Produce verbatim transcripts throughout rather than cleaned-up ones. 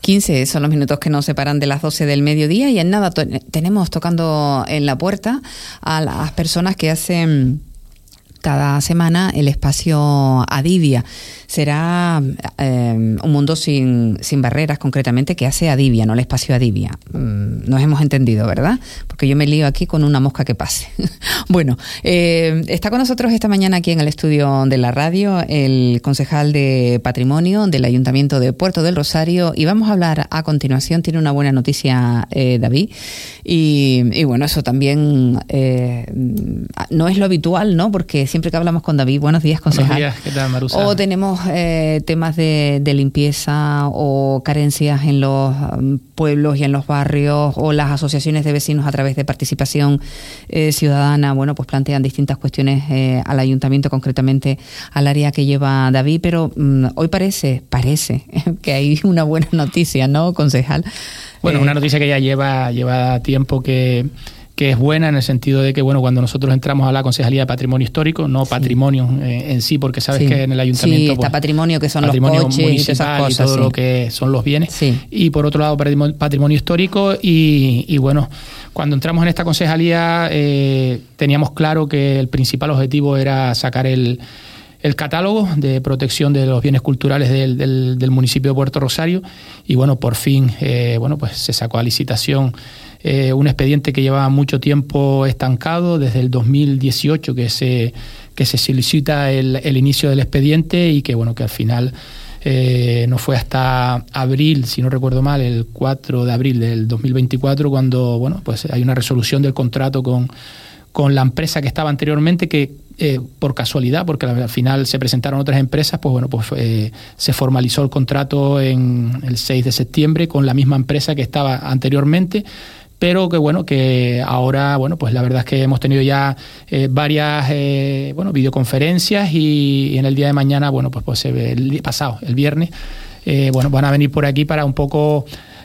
quince son los minutos que nos separan de las doce del mediodía y en nada to- tenemos tocando en la puerta a las personas que hacen cada semana el espacio Adivia. Será eh, un mundo sin, sin barreras, concretamente, que hace Adivia, no el espacio Adivia. Mm, nos hemos entendido, ¿verdad? Porque yo me lío aquí con una mosca que pase. Bueno, eh, está con nosotros esta mañana aquí en el estudio de la radio el concejal de Patrimonio del Ayuntamiento de Puerto del Rosario y vamos a hablar a continuación. Tiene una buena noticia, eh, David, y, y bueno, eso también eh, no es lo habitual, ¿no? Porque siempre que hablamos con David, buenos días, concejal. Buenos días, ¿qué tal, Marusa? O tenemos eh, temas de, de limpieza o carencias en los um, pueblos y en los barrios, o las asociaciones de vecinos a través de participación eh, ciudadana, bueno, pues plantean distintas cuestiones eh, al ayuntamiento, concretamente al área que lleva David, pero um, hoy parece, parece que hay una buena noticia, ¿no, concejal? Bueno, eh, una noticia que ya lleva, lleva tiempo que... que es buena en el sentido de que, bueno, cuando nosotros entramos a la Concejalía de Patrimonio Histórico, no sí. patrimonio eh, en sí, porque sabes sí. que en el ayuntamiento... Sí, está pues, patrimonio, que son patrimonio los coches municipal y esas cosas, y todo sí. lo que son los bienes. Sí. Y por otro lado, patrimonio, patrimonio histórico. Y, y bueno, cuando entramos en esta concejalía eh, teníamos claro que el principal objetivo era sacar el... el catálogo de protección de los bienes culturales del, del, del municipio de Puerto Rosario y bueno, por fin eh, bueno, pues se sacó a licitación eh, un expediente que llevaba mucho tiempo estancado, desde el dos mil dieciocho que se, que se solicita el, el inicio del expediente y que bueno, que al final eh, no fue hasta abril, si no recuerdo mal, el cuatro de abril del dos mil veinticuatro cuando bueno, pues hay una resolución del contrato con con la empresa que estaba anteriormente, que eh, por casualidad, porque al final se presentaron otras empresas, pues bueno, pues eh, se formalizó el contrato en el seis de septiembre con la misma empresa que estaba anteriormente, pero que bueno, que ahora, bueno, pues la verdad es que hemos tenido ya eh, varias eh, bueno, videoconferencias y, y en el día de mañana, bueno, pues, pues el pasado, el viernes, eh, bueno, van a venir por aquí para un poco...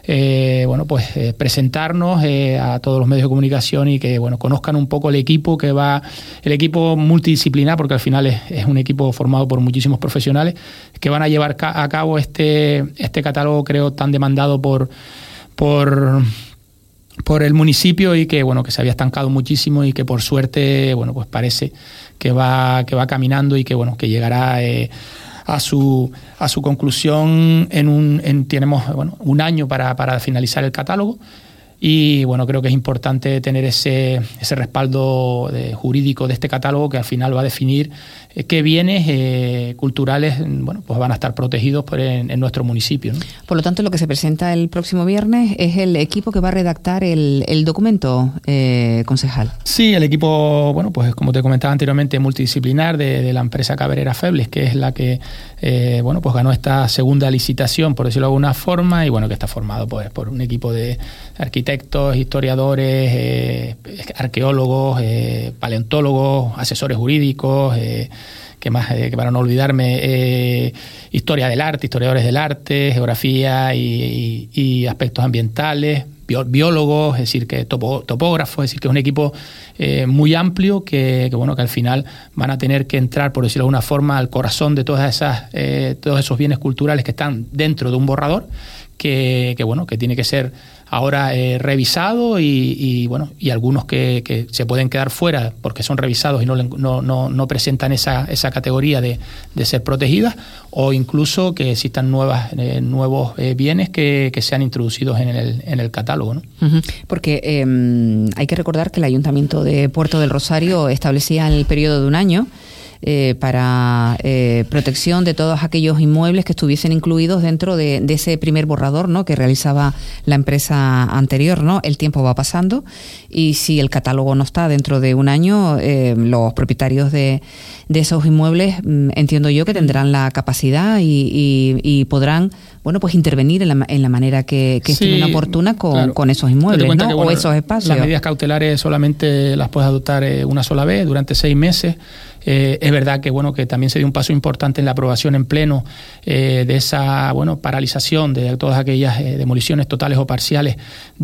Eh, bueno, pues eh, presentarnos eh, a todos los medios de comunicación y que bueno, conozcan un poco el equipo que va, el equipo multidisciplinar, porque al final es, es un equipo formado por muchísimos profesionales que van a llevar ca- a cabo este, este catálogo, creo, tan demandado por, por, por el municipio y que bueno, que se había estancado muchísimo y que por suerte, bueno, pues parece que va, que va caminando y que bueno, que llegará eh, a su a su conclusión en un en, tenemos bueno un año para, para finalizar el catálogo y bueno, creo que es importante tener ese ese respaldo de, jurídico de este catálogo que al final va a definir eh, qué bienes eh, culturales bueno, pues van a estar protegidos por en, en nuestro municipio, ¿no? Por lo tanto, lo que se presenta el próximo viernes es el equipo que va a redactar el, el documento, eh, concejal. Sí, el equipo, bueno, pues como te comentaba anteriormente, multidisciplinar de, de la empresa Cabrera Febles, que es la que eh, bueno, pues ganó esta segunda licitación, por decirlo de alguna forma, y bueno, que está formado pues por un equipo de arquitectos, historiadores, eh, arqueólogos, eh, paleontólogos, asesores jurídicos, eh, que más eh, que para no olvidarme, eh, historia del arte, historiadores del arte, geografía y, y, y aspectos ambientales, biólogos, es decir, que topo, topógrafos, es decir, que es un equipo eh, muy amplio que, que bueno, que al final van a tener que entrar, por decirlo de alguna forma, al corazón de todas esas, eh, todos esos bienes culturales que están dentro de un borrador, que, que bueno, que tiene que ser ahora eh, revisado y, y bueno, y algunos que, que se pueden quedar fuera porque son revisados y no, no, no, no presentan esa, esa categoría de, de ser protegidas, o incluso que existan nuevas, eh, nuevos eh, bienes que, que sean introducidos en el, en el catálogo, ¿no? Uh-huh. Porque eh, hay que recordar que el Ayuntamiento de Puerto del Rosario establecía el periodo de un año Eh, para eh, protección de todos aquellos inmuebles que estuviesen incluidos dentro de, de ese primer borrador, ¿no?, que realizaba la empresa anterior, ¿no? El tiempo va pasando y si el catálogo no está dentro de un año, eh, los propietarios de, de esos inmuebles, mm, entiendo yo que tendrán la capacidad y, y, y podrán, bueno, pues intervenir en la, en la manera que, que sí, estimen oportuna con, claro. con esos inmuebles, ¿no? Que, bueno, o esos espacios. Las medidas cautelares solamente las puedes adoptar eh, una sola vez durante seis meses. Eh, es verdad que bueno, que también se dio un paso importante en la aprobación en pleno eh, de esa bueno paralización de todas aquellas eh, demoliciones totales o parciales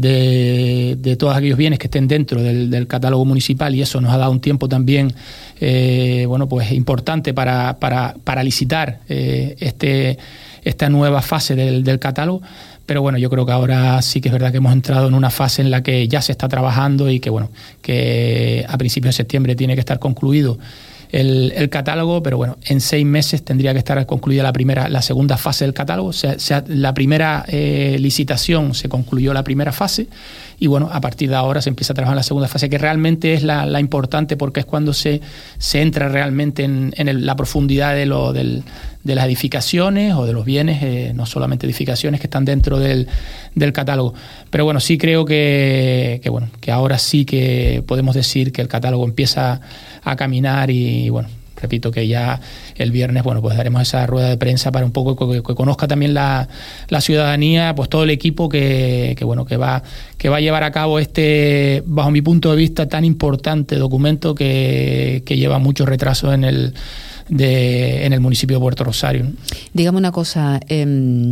de, de todos aquellos bienes que estén dentro del, del catálogo municipal, y eso nos ha dado un tiempo también eh, bueno pues importante para, para, para licitar eh, este, esta nueva fase del, del catálogo. pero bueno, yo creo que ahora sí que es verdad que hemos entrado en una fase en la que ya se está trabajando y que bueno, que a principios de septiembre tiene que estar concluido El, el catálogo, pero bueno, en seis meses tendría que estar concluida la primera, la segunda fase del catálogo. O sea, o sea, la primera eh, licitación se concluyó la primera fase y bueno, a partir de ahora se empieza a trabajar en la segunda fase, que realmente es la, la importante porque es cuando se, se entra realmente en, en el, la profundidad de, lo, del, de las edificaciones o de los bienes, eh, no solamente edificaciones que están dentro del, del catálogo. Pero bueno, sí creo que, que, bueno, que ahora sí que podemos decir que el catálogo empieza a caminar y bueno, repito que ya el viernes, bueno, pues daremos esa rueda de prensa para un poco que, que conozca también la, la ciudadanía, pues todo el equipo que, que bueno, que va, que va a llevar a cabo este, bajo mi punto de vista, tan importante documento que, que lleva mucho retraso en el De, en el municipio de Puerto Rosario. Dígame una cosa, eh,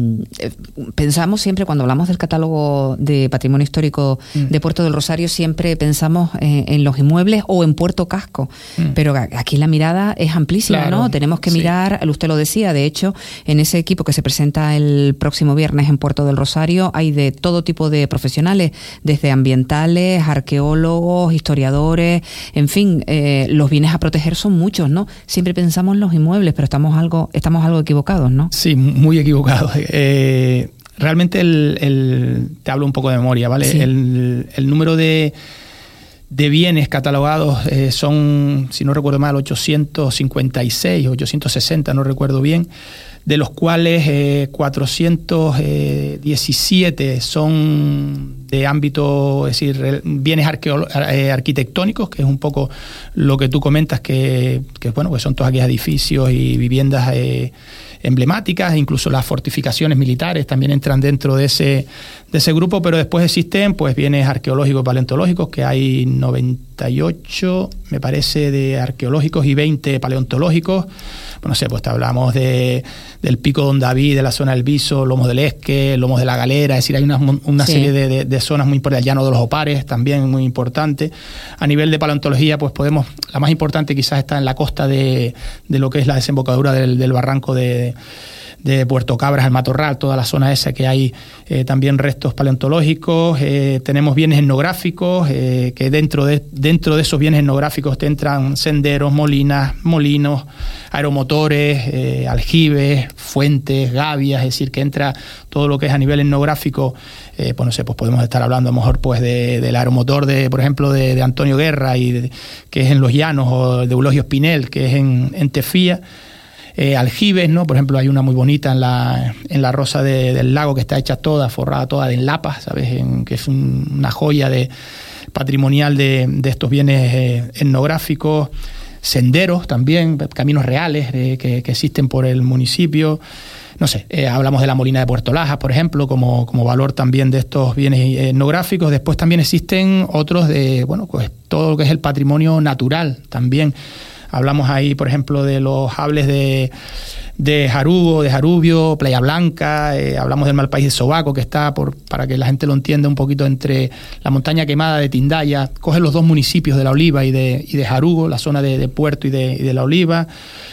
pensamos siempre cuando hablamos del catálogo de patrimonio histórico mm. de Puerto del Rosario, siempre pensamos eh, en los inmuebles o en Puerto Casco, mm. pero aquí la mirada es amplísima, claro, ¿no? Tenemos que sí. mirar, usted lo decía, de hecho, en ese equipo que se presenta el próximo viernes en Puerto del Rosario hay de todo tipo de profesionales, desde ambientales, arqueólogos, historiadores, en fin, eh, los bienes a proteger son muchos, ¿no? Siempre pensamos los inmuebles, pero estamos algo estamos algo equivocados, ¿no? Sí, muy equivocados. Eh, realmente el, el, te hablo un poco de memoria, ¿vale? Sí. El, el número de, de bienes catalogados eh, son, si no recuerdo mal, ochocientos cincuenta y seis, ochocientos sesenta, no recuerdo bien, de los cuales eh, cuatrocientos diecisiete son de ámbito, es decir, bienes arqueolo- eh, arquitectónicos, que es un poco lo que tú comentas, que, que bueno, pues son todos aquellos edificios y viviendas eh, emblemáticas, incluso las fortificaciones militares también entran dentro de ese, de ese grupo, pero después existen pues bienes arqueológicos, paleontológicos, que hay noventa y ocho, me parece, de arqueológicos y veinte paleontológicos. Bueno, no sé, pues te hablamos de, del Pico Don David, de la zona del Viso, Lomos del Esque, Lomos de la Galera, es decir, hay una, una sí. serie de, de, de zonas muy importantes, el Llano de los Opares, también muy importante. A nivel de paleontología, pues podemos, la más importante quizás está en la costa de, de lo que es la desembocadura del, del barranco de, de Puerto Cabras, el Matorral, toda la zona esa que hay eh, también restos paleontológicos. Eh, tenemos bienes etnográficos, eh, que dentro de, dentro de esos bienes etnográficos te entran senderos, molinas, molinos, aeromotores, eh, aljibes, fuentes, gavias, es decir, que entra todo lo que es a nivel etnográfico. Eh, pues no sé, pues podemos estar hablando a lo mejor pues de, del aeromotor de, por ejemplo, de, de Antonio Guerra, y de, que es en Los Llanos, o de Eulogio Espinel, que es en, en Tefía. Eh, aljibes, ¿no? Por ejemplo, hay una muy bonita en la, en la Rosa de, del Lago, que está hecha toda, forrada toda de lapas, ¿sabes? En, que es un, una joya de, patrimonial de, de estos bienes eh, etnográficos. Senderos también, caminos reales eh, que, que existen por el municipio. No sé, eh, hablamos de la Molina de Puerto Lajas, por ejemplo, como, como valor también de estos bienes etnográficos. Después también existen otros de, bueno, pues todo lo que es el patrimonio natural también. Hablamos ahí, por ejemplo, de los hables de, de Jarugo, de Jarubio, Playa Blanca, eh, hablamos del Malpaís de Sobaco, que está, por, para que la gente lo entienda, un poquito entre la montaña quemada de Tindaya, coge los dos municipios de La Oliva y de, y de Jarugo, la zona de, de Puerto y de, y de La Oliva,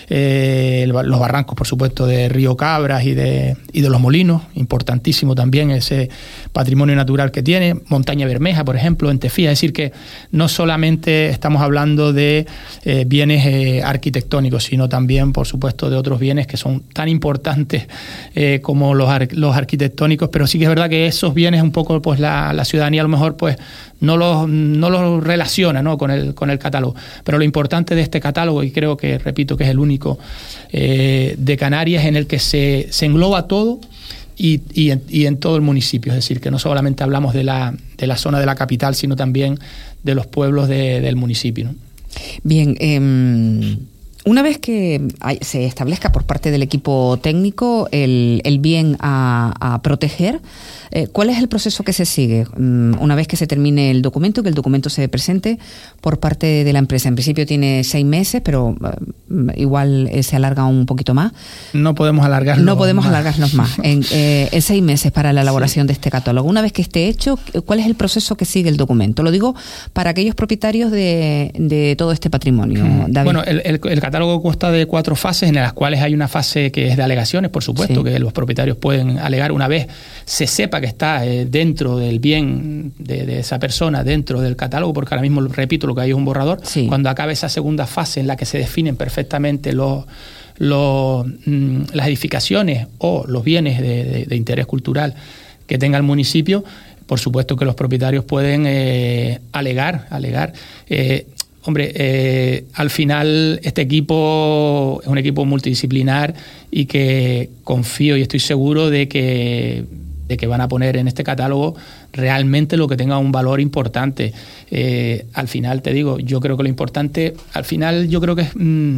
eh, los barrancos, por supuesto, de Río Cabras y de, y de Los Molinos, importantísimo también ese patrimonio natural que tiene, Montaña Bermeja, por ejemplo, en Tefía. Es decir, que no solamente estamos hablando de eh, bienes eh, arquitectónicos, sino también, por supuesto, de otros bienes que son tan importantes eh, como los, ar- los arquitectónicos, pero sí que es verdad que esos bienes un poco pues la, la ciudadanía a lo mejor pues no los, no los relaciona, ¿no? con, el, con el catálogo. Pero lo importante de este catálogo, y creo que, repito, que es el único eh, de Canarias en el que se, se engloba todo y, y, en, y en todo el municipio. Es decir, que no solamente hablamos de la, de la zona de la capital, sino también de los pueblos de, del municipio, ¿no? Bien, eh... una vez que hay, se establezca por parte del equipo técnico el, el bien a, a proteger, eh, ¿cuál es el proceso que se sigue? Um, una vez que se termine el documento, que el documento se presente por parte de la empresa. En principio tiene seis meses, pero uh, igual eh, se alarga un poquito más. No podemos alargarlo No podemos más. alargarnos más. En, eh, en seis meses para la elaboración sí. de este catálogo. Una vez que esté hecho, ¿cuál es el proceso que sigue el documento? Lo digo para aquellos propietarios de, de todo este patrimonio, hmm. David. Bueno, el, el, el catálogo catálogo consta de cuatro fases, en las cuales hay una fase que es de alegaciones, por supuesto, sí. que los propietarios pueden alegar una vez se sepa que está eh, dentro del bien de, de esa persona, dentro del catálogo, porque ahora mismo, repito, lo que hay es un borrador. Sí. Cuando acabe esa segunda fase en la que se definen perfectamente los, los, mmm, las edificaciones o los bienes de, de, de interés cultural que tenga el municipio, por supuesto que los propietarios pueden eh, alegar, alegar. Eh, Hombre, eh, al final este equipo es un equipo multidisciplinar y que confío y estoy seguro de que, de que van a poner en este catálogo realmente lo que tenga un valor importante. Eh, al final, te digo, yo creo que lo importante, al final yo creo que es mmm,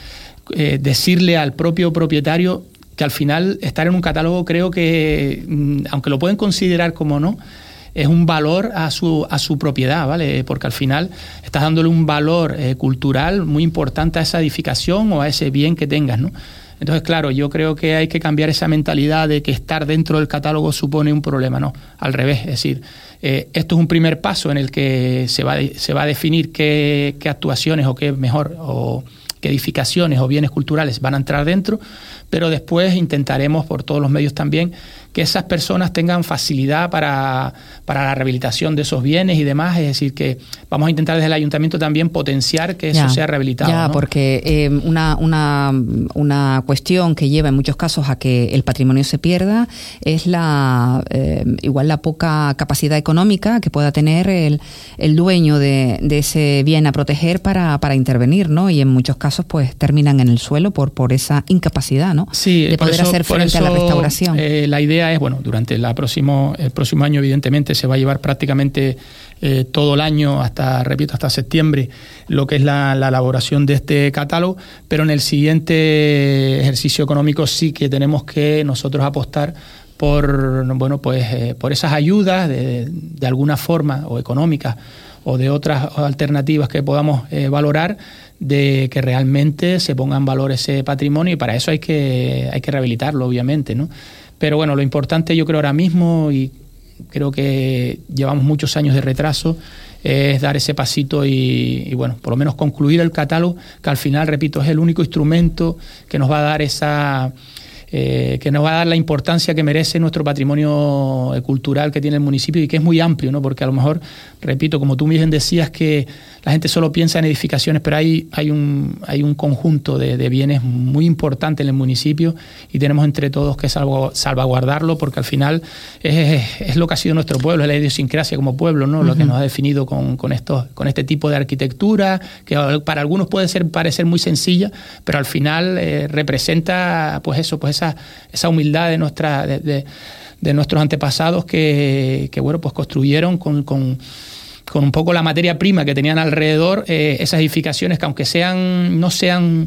eh, decirle al propio propietario que al final estar en un catálogo creo que, mmm, aunque lo pueden considerar como no, es un valor a su a su propiedad, ¿vale? Porque al final estás dándole un valor eh, cultural muy importante a esa edificación o a ese bien que tengas, ¿no? Entonces, claro, yo creo que hay que cambiar esa mentalidad de que estar dentro del catálogo supone un problema, no, al revés, es decir, eh, esto es un primer paso en el que se va, se va a definir qué, qué actuaciones o qué mejor o qué edificaciones o bienes culturales van a entrar dentro, pero después intentaremos por todos los medios también que esas personas tengan facilidad para, para la rehabilitación de esos bienes y demás, es decir, que vamos a intentar desde el ayuntamiento también potenciar que eso ya, sea rehabilitado. Ya, ¿no? porque eh, una, una, una cuestión que lleva en muchos casos a que el patrimonio se pierda es la eh, igual la poca capacidad económica que pueda tener el, el dueño de, de ese bien a proteger para, para intervenir, ¿no? Y en muchos casos pues terminan en el suelo por, por esa incapacidad, ¿no? Sí, de poder eso, hacer frente eso, a la restauración. Eh, la idea es, bueno, durante la próximo, el próximo año evidentemente se va a llevar prácticamente eh, todo el año hasta, repito, hasta septiembre, lo que es la, la elaboración de este catálogo, pero en el siguiente ejercicio económico sí que tenemos que nosotros apostar por, bueno, pues eh, por esas ayudas de, de alguna forma o económicas o de otras alternativas que podamos eh, valorar, de que realmente se ponga en valor ese patrimonio, y para eso hay que, hay que rehabilitarlo, obviamente, ¿no? Pero bueno, lo importante yo creo ahora mismo, y creo que llevamos muchos años de retraso, es dar ese pasito y, y bueno, por lo menos concluir el catálogo, que al final, repito, es el único instrumento que nos va a dar esa... Eh, que nos va a dar la importancia que merece nuestro patrimonio cultural que tiene el municipio y que es muy amplio, ¿no? Porque a lo mejor, repito, como tú bien decías, que la gente solo piensa en edificaciones, pero hay, hay, un, hay un conjunto de, de bienes muy importante en el municipio y tenemos entre todos que salvo, salvaguardarlo, porque al final es, es lo que ha sido nuestro pueblo, es la idiosincrasia como pueblo, ¿no? Uh-huh. Lo que nos ha definido con, con, estos, con este tipo de arquitectura, que para algunos puede ser, parecer muy sencilla, pero al final eh, representa pues eso, pues esa, esa humildad de, nuestra, de, de, de nuestros antepasados que, que bueno, pues construyeron con... con con un poco la materia prima que tenían alrededor, eh, esas edificaciones que aunque sean no sean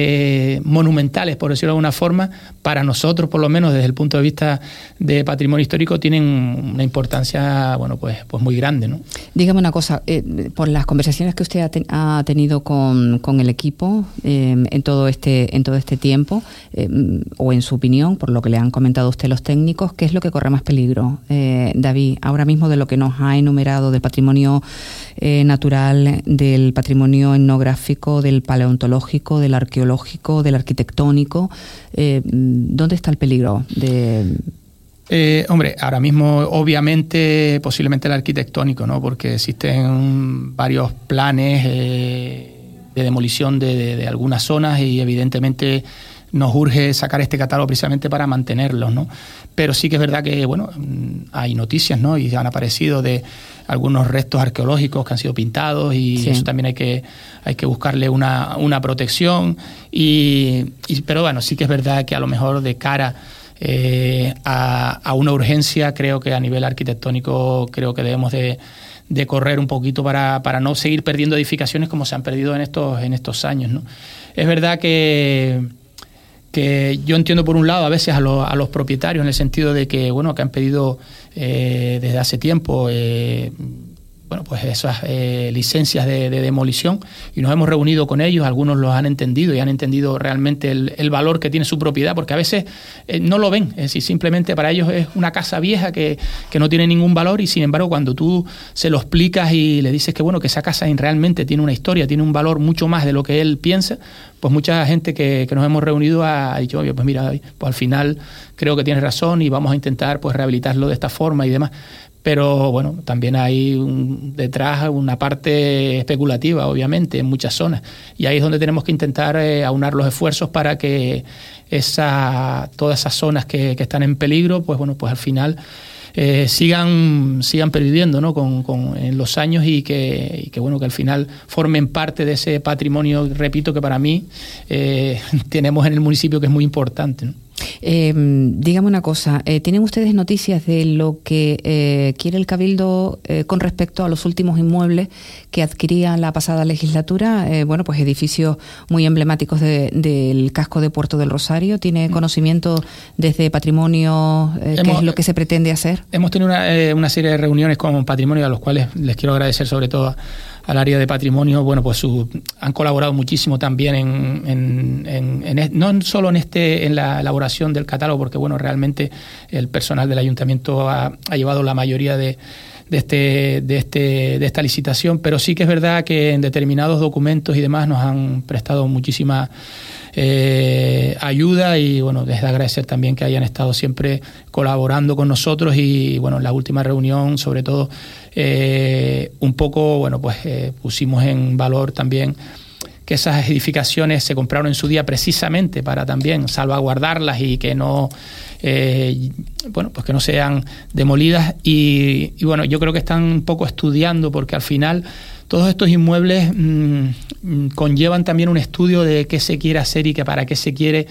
eh, monumentales, por decirlo de alguna forma, para nosotros, por lo menos desde el punto de vista de patrimonio histórico, tienen una importancia, bueno, pues, pues muy grande, ¿no? Dígame una cosa, eh, por las conversaciones que usted ha, ten, ha tenido con, con el equipo eh, en todo este en todo este tiempo, eh, o en su opinión, por lo que le han comentado a usted los técnicos, ¿qué es lo que corre más peligro, eh, David, ahora mismo de lo que nos ha enumerado del patrimonio Eh, natural, del patrimonio etnográfico, del paleontológico, del arqueológico, del arquitectónico? Eh, ¿Dónde está el peligro de...? Eh, hombre, ahora mismo obviamente posiblemente el arquitectónico, ¿no? Porque existen varios planes eh, de demolición de, de, de algunas zonas y evidentemente nos urge sacar este catálogo precisamente para mantenerlos, ¿no? Pero sí que es verdad que, bueno, hay noticias, ¿no? Y han aparecido de algunos restos arqueológicos que han sido pintados y sí. Eso también hay que hay que buscarle una, una protección. Y, y, pero bueno, sí que es verdad que a lo mejor de cara eh, a, a una urgencia, creo que a nivel arquitectónico creo que debemos de, de correr un poquito para, para no seguir perdiendo edificaciones como se han perdido en estos, en estos años, ¿no? Es verdad que... que yo entiendo por un lado a veces a, lo, a los propietarios en el sentido de que, bueno, que han pedido eh, desde hace tiempo eh, bueno, pues esas eh, licencias de, de demolición, y nos hemos reunido con ellos, algunos los han entendido y han entendido realmente el, el valor que tiene su propiedad, porque a veces eh, no lo ven, es decir, simplemente para ellos es una casa vieja que, que no tiene ningún valor, y sin embargo cuando tú se lo explicas y le dices que bueno, que esa casa realmente tiene una historia, tiene un valor mucho más de lo que él piensa, pues mucha gente que, que nos hemos reunido ha, ha dicho, oye, pues mira, pues al final creo que tienes razón y vamos a intentar pues rehabilitarlo de esta forma y demás. Pero bueno, también hay un, detrás una parte especulativa, obviamente, en muchas zonas. Y ahí es donde tenemos que intentar eh, aunar los esfuerzos para que esa, todas esas zonas que, que están en peligro, pues bueno, pues al final eh, sigan, sigan perviviendo, ¿no? con, con, en los años y que, y que bueno, que al final formen parte de ese patrimonio, repito, que para mí eh, tenemos en el municipio, que es muy importante, ¿no? Eh, dígame una cosa, eh, ¿tienen ustedes noticias de lo que eh, quiere el Cabildo eh, con respecto a los últimos inmuebles que adquiría la pasada legislatura? Eh, bueno, pues edificios muy emblemáticos de, del casco de Puerto del Rosario. ¿Tiene conocimiento desde Patrimonio eh, qué es lo que se pretende hacer? Hemos tenido una, eh, una serie de reuniones con Patrimonio, a los cuales les quiero agradecer sobre todo a al área de patrimonio. Bueno, pues su, han colaborado muchísimo también en, en, en, en no solo en este en la elaboración del catálogo, porque bueno, realmente el personal del ayuntamiento ha, ha llevado la mayoría de de este de este de esta licitación, pero sí que es verdad que en determinados documentos y demás nos han prestado muchísima eh, ayuda, y bueno, les da agradecer también que hayan estado siempre colaborando con nosotros. Y bueno, en la última reunión sobre todo eh, un poco bueno pues eh, pusimos en valor también que esas edificaciones se compraron en su día precisamente para también salvaguardarlas y que no eh, bueno pues que no sean demolidas, y, y bueno, yo creo que están un poco estudiando, porque al final todos estos inmuebles mmm, conllevan también un estudio de qué se quiere hacer y que para qué se quiere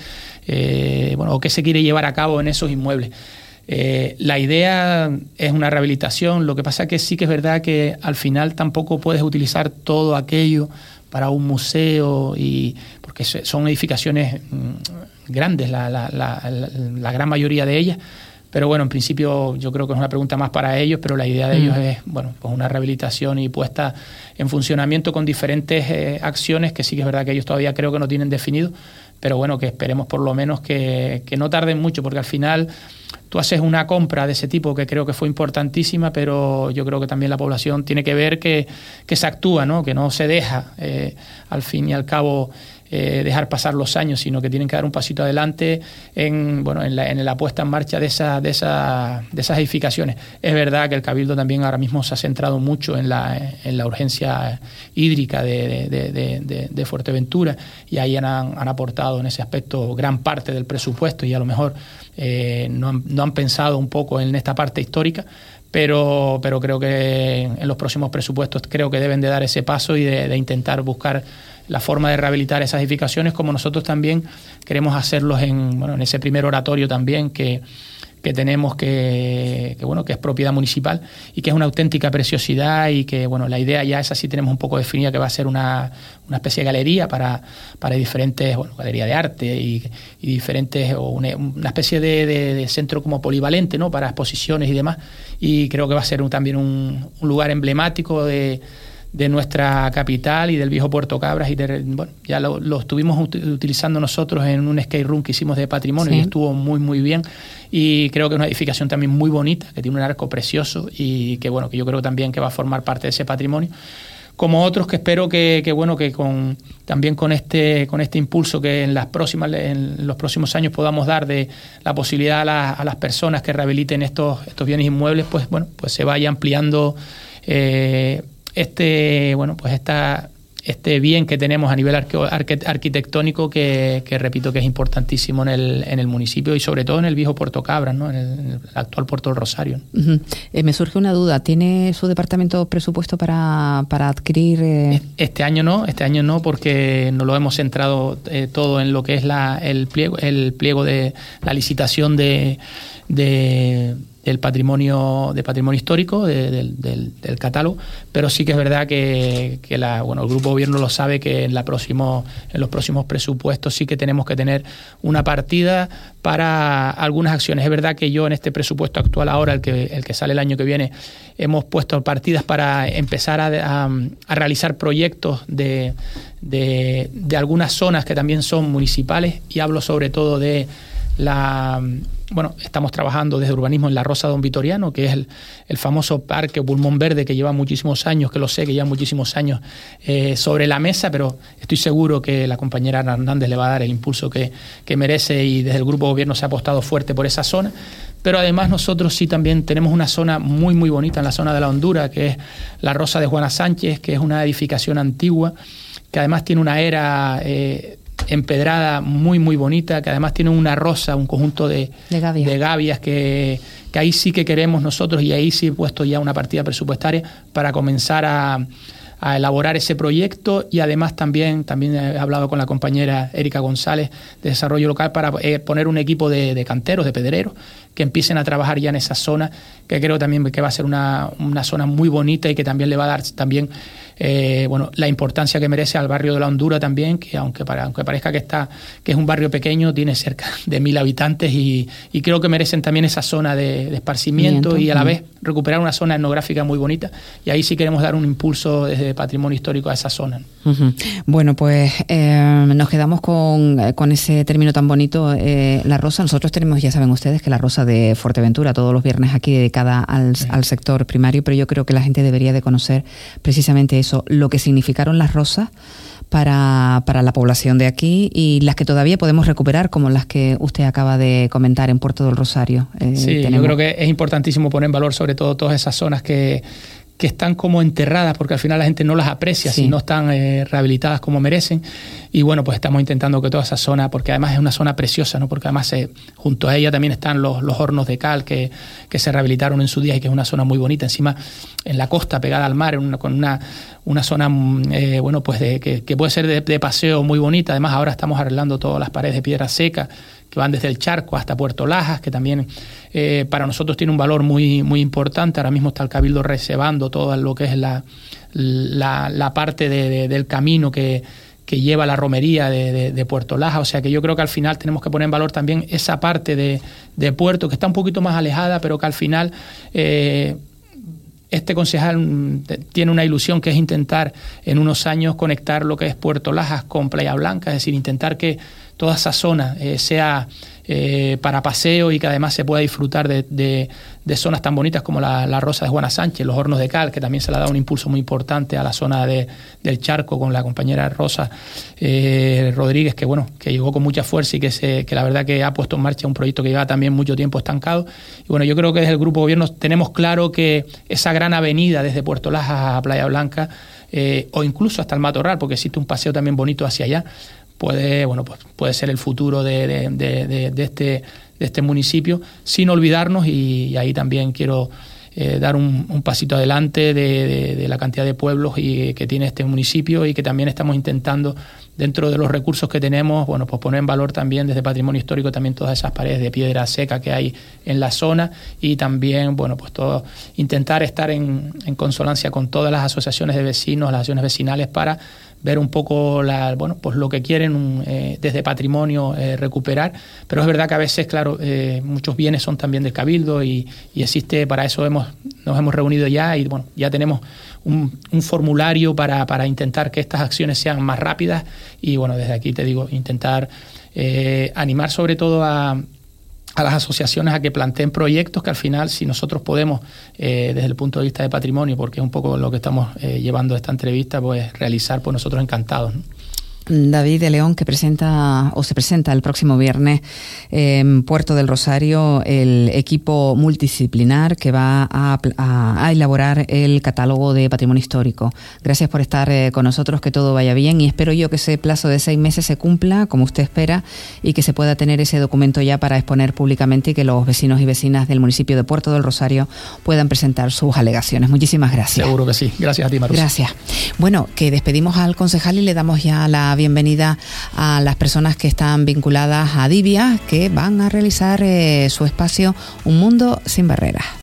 eh, bueno o qué se quiere llevar a cabo en esos inmuebles. Eh, la idea es una rehabilitación, lo que pasa es que sí que es verdad que al final tampoco puedes utilizar todo aquello para un museo, y porque son edificaciones grandes, la, la, la, la, la gran mayoría de ellas, pero bueno, en principio yo creo que es una pregunta más para ellos, pero la idea de mm. ellos es bueno, pues una rehabilitación y puesta en funcionamiento con diferentes eh, acciones que sí que es verdad que ellos todavía creo que no tienen definido, pero bueno, que esperemos por lo menos que, que no tarden mucho, porque al final tú haces una compra de ese tipo que creo que fue importantísima, pero yo creo que también la población tiene que ver que, que se actúa, ¿no? Que no se deja eh, al fin y al cabo eh, dejar pasar los años, sino que tienen que dar un pasito adelante en bueno en la, en la puesta en marcha de, esa, de, esa, de esas edificaciones. Es verdad que el Cabildo también ahora mismo se ha centrado mucho en la, en la urgencia hídrica de, de, de, de, de Fuerteventura, y ahí han, han aportado en ese aspecto gran parte del presupuesto, y a lo mejor eh, no, han, no han pensado un poco en esta parte histórica, pero, pero creo que en los próximos presupuestos creo que deben de dar ese paso y de, de intentar buscar la forma de rehabilitar esas edificaciones, como nosotros también queremos hacerlos en, bueno, en ese primer oratorio también que, que tenemos, que, que, bueno, que es propiedad municipal y que es una auténtica preciosidad, y que bueno, la idea ya esa sí tenemos un poco definida, que va a ser una, una especie de galería para, para diferentes, bueno, galería de arte y, y diferentes, o una, una especie de, de, de centro como polivalente, ¿no? Para exposiciones y demás, y creo que va a ser un, también un, un lugar emblemático de de nuestra capital y del viejo Puerto Cabras, y de, bueno, ya lo, lo estuvimos ut- utilizando nosotros en un skate room que hicimos de patrimonio, sí. Y estuvo muy muy bien, y creo que es una edificación también muy bonita, que tiene un arco precioso, y que bueno, que yo creo también que va a formar parte de ese patrimonio, como otros que espero que, que bueno, que con también con este con este impulso que en las próximas en los próximos años podamos dar de la posibilidad a, la, a las personas que rehabiliten estos estos bienes inmuebles, pues bueno, pues se vaya ampliando eh, este bueno pues esta este bien que tenemos a nivel arque, arque, arquitectónico, que, que repito que es importantísimo en el en el municipio, y sobre todo en el viejo Puerto Cabras, ¿no? En el, en el actual Puerto del Rosario. Uh-huh. Eh, me surge una duda, ¿tiene su departamento presupuesto para, para adquirir? Eh... Este año no, este año no, porque no lo hemos centrado eh, todo en lo que es la el pliego, el pliego de la licitación de de del patrimonio de patrimonio histórico, de, de, del, del catálogo, pero sí que es verdad que, que la, bueno, el Grupo Gobierno lo sabe, que en, la próximo, en los próximos presupuestos sí que tenemos que tener una partida para algunas acciones. Es verdad que yo en este presupuesto actual ahora, el que, el que sale el año que viene, hemos puesto partidas para empezar a, a, a realizar proyectos de, de, de algunas zonas que también son municipales, y hablo sobre todo de la... Bueno, estamos trabajando desde urbanismo en la Rosa Don Vitoriano, que es el, el famoso parque o pulmón verde que lleva muchísimos años, que lo sé, que lleva muchísimos años eh, sobre la mesa, pero estoy seguro que la compañera Ana Hernández le va a dar el impulso que, que merece, y desde el Grupo Gobierno se ha apostado fuerte por esa zona. Pero además nosotros sí también tenemos una zona muy muy bonita en la zona de la Hondura, que es la Rosa de Juana Sánchez, que es una edificación antigua, que además tiene una era... Eh, empedrada muy muy bonita, que además tiene una rosa, un conjunto de, de, gavia. de gavias que, que ahí sí que queremos nosotros, y ahí sí he puesto ya una partida presupuestaria para comenzar a, a elaborar ese proyecto. Y además también, también he hablado con la compañera Erika González de Desarrollo Local para eh, poner un equipo de, de canteros, de pedreros, que empiecen a trabajar ya en esa zona, que creo también que va a ser una, una zona muy bonita, y que también le va a dar también eh, bueno, la importancia que merece al barrio de la Hondura también, que aunque, para, aunque parezca que está que es un barrio pequeño, tiene cerca de mil habitantes, y, y creo que merecen también esa zona de, de esparcimiento Miento. y a la vez recuperar una zona etnográfica muy bonita, y ahí sí queremos dar un impulso desde patrimonio histórico a esa zona. Uh-huh. Bueno, pues eh, nos quedamos con, con ese término tan bonito, eh, la Rosa. Nosotros tenemos, ya saben ustedes, que la Rosa de Fuerteventura todos los viernes aquí dedicada al, sí. al sector primario, pero yo creo que la gente debería de conocer precisamente eso, lo que significaron las rosas para, para la población de aquí, y las que todavía podemos recuperar, como las que usted acaba de comentar en Puerto del Rosario. Eh, sí, tenemos... yo creo que es importantísimo poner en valor sobre todo todas esas zonas que que están como enterradas, porque al final la gente no las aprecia sí. si no están eh, rehabilitadas como merecen. Y bueno, pues estamos intentando que toda esa zona, porque además es una zona preciosa, ¿no? Porque además eh, junto a ella también están los, los hornos de cal que, que se rehabilitaron en su día, y que es una zona muy bonita, encima en la costa, pegada al mar, en una, con una, una zona eh, bueno, pues de, que, que puede ser de, de paseo muy bonita. Además ahora estamos arreglando todas las paredes de piedra seca que van desde el Charco hasta Puerto Lajas, que también eh, para nosotros tiene un valor muy, muy importante. Ahora mismo está el Cabildo reservando todo lo que es la, la, la parte de, de, del camino que, que lleva la romería de, de, de Puerto Lajas. O sea que yo creo que al final tenemos que poner en valor también esa parte de, de Puerto, que está un poquito más alejada, pero que al final... Eh, Este concejal tiene una ilusión, que es intentar en unos años conectar lo que es Puerto Lajas con Playa Blanca, es decir, intentar que toda esa zona eh, sea eh, para paseo, y que además se pueda disfrutar de, de, de zonas tan bonitas como la, la Rosa de Juana Sánchez, los hornos de cal, que también se le ha dado un impulso muy importante a la zona de, del Charco con la compañera Rosa eh, Rodríguez, que bueno, que llegó con mucha fuerza, y que, se, que la verdad que ha puesto en marcha un proyecto que lleva también mucho tiempo estancado. Y bueno, yo creo que desde el Grupo Gobierno tenemos claro que esa gran avenida desde Puerto Lajas a Playa Blanca, eh, o incluso hasta el Matorral, porque existe un paseo también bonito hacia allá, puede, bueno, pues puede ser el futuro de, de, de, de, de, este, de este municipio, sin olvidarnos, y, y ahí también quiero eh, dar un, un pasito adelante de, de, de la cantidad de pueblos y, que tiene este municipio, y que también estamos intentando, dentro de los recursos que tenemos, bueno, pues poner en valor también desde patrimonio histórico también todas esas paredes de piedra seca que hay en la zona, y también, bueno, pues todo, intentar estar en, en consonancia con todas las asociaciones de vecinos, las asociaciones vecinales, para ver un poco la, bueno, pues lo que quieren eh, desde patrimonio eh, recuperar. Pero es verdad que a veces, claro, eh, muchos bienes son también del Cabildo, y, y existe, para eso hemos, nos hemos reunido ya, y bueno, ya tenemos un, un formulario para, para intentar que estas acciones sean más rápidas. Y bueno, desde aquí te digo, intentar eh, animar sobre todo a, a las asociaciones a que planteen proyectos que al final, si nosotros podemos, eh, desde el punto de vista de patrimonio, porque es un poco lo que estamos eh, llevando esta entrevista, pues realizar, pues nosotros encantados, ¿no? David de León, que presenta o se presenta el próximo viernes en Puerto del Rosario el equipo multidisciplinar que va a, a, a elaborar el catálogo de patrimonio histórico. Gracias por estar eh, con nosotros, que todo vaya bien, y espero yo que ese plazo de seis meses se cumpla como usted espera, y que se pueda tener ese documento ya para exponer públicamente, y que los vecinos y vecinas del municipio de Puerto del Rosario puedan presentar sus alegaciones. Muchísimas gracias. Seguro que sí. Gracias a ti, Marusa. Gracias. Bueno, que despedimos al concejal y le damos ya la bienvenida a las personas que están vinculadas a Divia, que van a realizar eh, su espacio Un Mundo Sin Barreras.